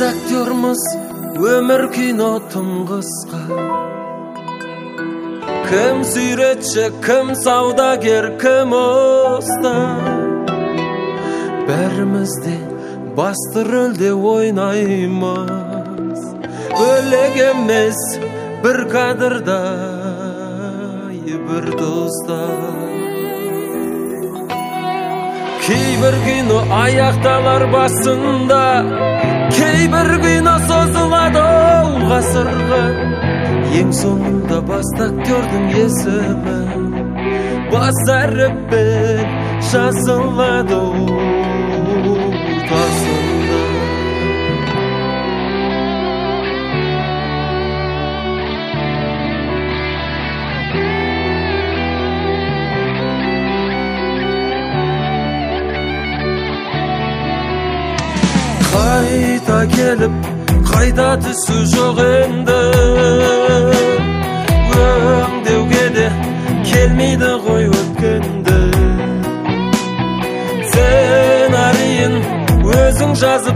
актёрмуз, өмүр кино тым кыска. Ким сүйретчи, ким саудагер, ким уста. Бәрімізде басты рөлде ойнаймыз. Бөлек емес бір кадрда, бір доста. Кейбір кино аяқталар басында, кейбір кино созылады ғасырға. Ең соңында бас актёрдың есімі бас әріппен жазылады тасында. Қайта келіп, қайта түсу жоқ енді. Өңдеуге де келмейді ғой өткенді. Сценарийін өзің жазып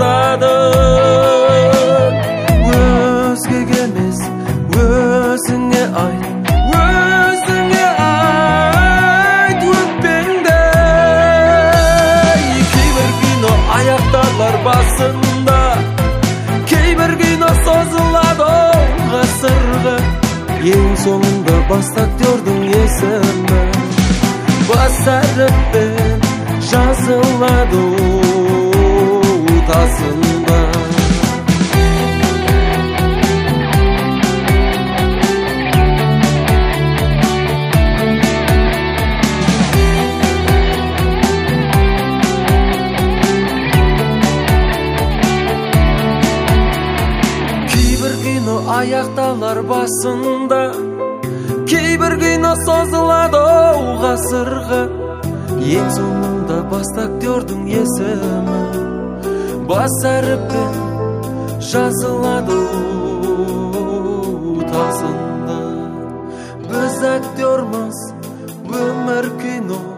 тастадың. Өзгеге емес, өзіңе айт. Өзіңе айт өкпеңді. Кейбір кино аяқталар басында, кейбір кино созылады ғасырға. Ең соңында бас актёрдың есімі бас әріппен жазылады тасында. Аяқталар басында, кейбір кино созылады ғасырға. Ең соңында бас актёрдың есімі бас әріппен жазылады тасында. Біз актёрмыз, өмір кино.